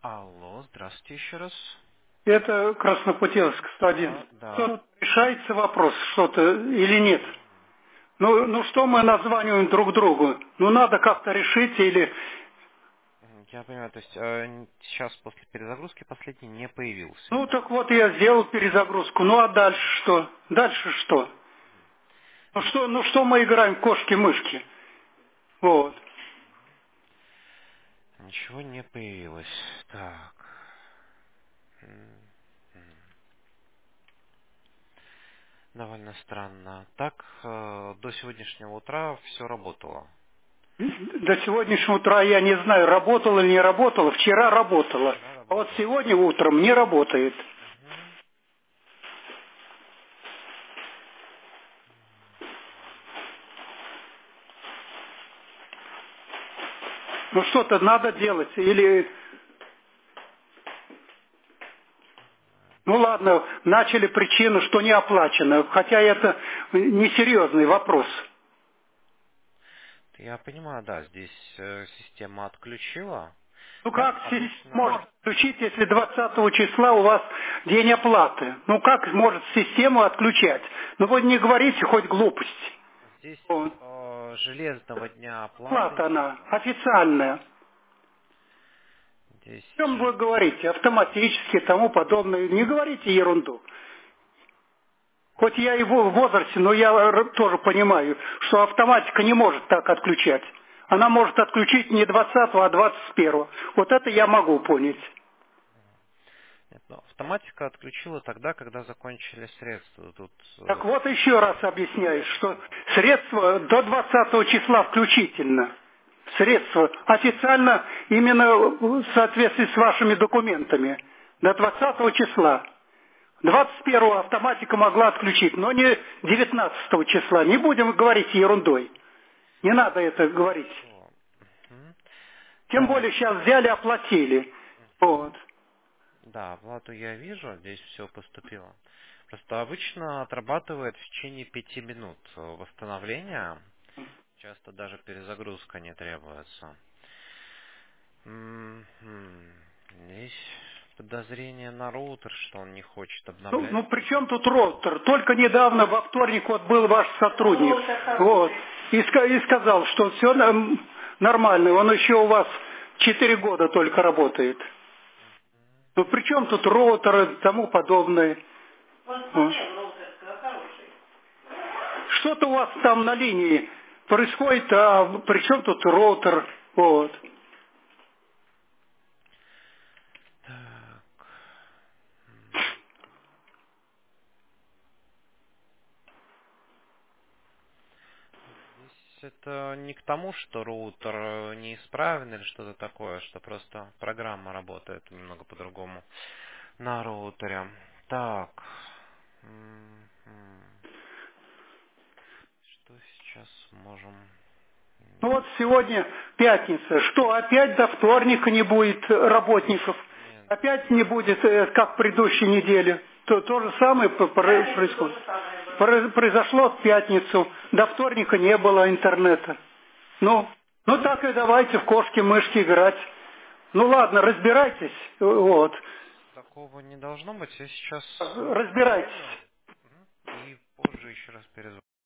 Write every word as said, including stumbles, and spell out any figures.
Алло, здравствуйте еще раз. Это Краснопутевск, сто один. Да, да. Тут решается вопрос что-то или нет? Ну, ну что мы названиваем друг другу? Ну надо как-то решить или... Мгм, Я понимаю, то есть э, н- сейчас после перезагрузки последний не появился. Ну так вот я сделал перезагрузку, ну а дальше что? Дальше что? Ну что, ну что мы играем в кошки-мышки? Вот. Ничего не появилось. Так. М, м. Довольно странно. Так, э, до сегодняшнего утра все работало. До сегодняшнего утра я не знаю, работала или не работала. Вчера работала. Вчера А вот работало. сегодня утром не работает. Мгм. Ну что-то надо делать. Или ну ладно, начали причину, что не оплачено, хотя это несерьезный вопрос. Я понимаю, да, здесь э, система отключила. Ну Ну, как система обычно... может отключить, если двадцатого числа у вас день оплаты? Ну как может систему отключать? Ну вы не говорите хоть глупость. Здесь Вот. э, железного дня оплаты Оплата нет. она официальная. Здесь О чем вы ж- говорите? Автоматически и тому подобное. Не говорите ерунду. Хоть я и в возрасте, но я р- тоже понимаю, что автоматика не может так отключать. Она может отключить не двадцатого, а двадцать первого. Вот это я могу понять. нет, но автоматика отключила тогда, когда закончили средства. Тут э, Так вот еще раз объясняю, что средства до двадцатого числа включительно. Средства официально именно в соответствии с вашими документами. До двадцатого числа. двадцать первого автоматика могла отключить, но не девятнадцатого числа. Не будем говорить ерундой. Не надо это говорить. хорошо. Мгм. Тем Так, более сейчас взяли, оплатили. мгм. Вот. Да, оплату я вижу, здесь все поступило. Просто обычно отрабатывает в течение пяти минут э, восстановления. Часто даже перезагрузка не требуется. Мгм. Здесь подозрение на роутер, что он не хочет Ну, обновлять ну при чем тут перезагрузку. роутер? Только недавно во вторник вот был ваш сотрудник. Вот. И, ска- и сказал, что все нормально. Он еще у вас четыре года только работает. Ну при чем тут роутер и тому подобное? Вот. Что-то у вас там на линии происходит, а при чем тут роутер? Вот. Так. Здесь это не к тому, что роутер э, неисправен или что-то такое, что просто программа работает немного по-другому на роутере. Так. Мгм. Что сейчас можем... Ну вот сегодня пятница. Что, опять до вторника не будет работников? Нет. Опять не будет, э, как в предыдущей неделе? То, то же самое п- пр- происходит. Про- Произошло в пятницу. До вторника не было интернета. Ну, ну так и давайте в кошки-мышки играть. Ну ладно, разбирайтесь. Вот. Такого не должно быть. Я сейчас э, Разбирайтесь. проверю. Мгм. И позже еще раз перезвоню.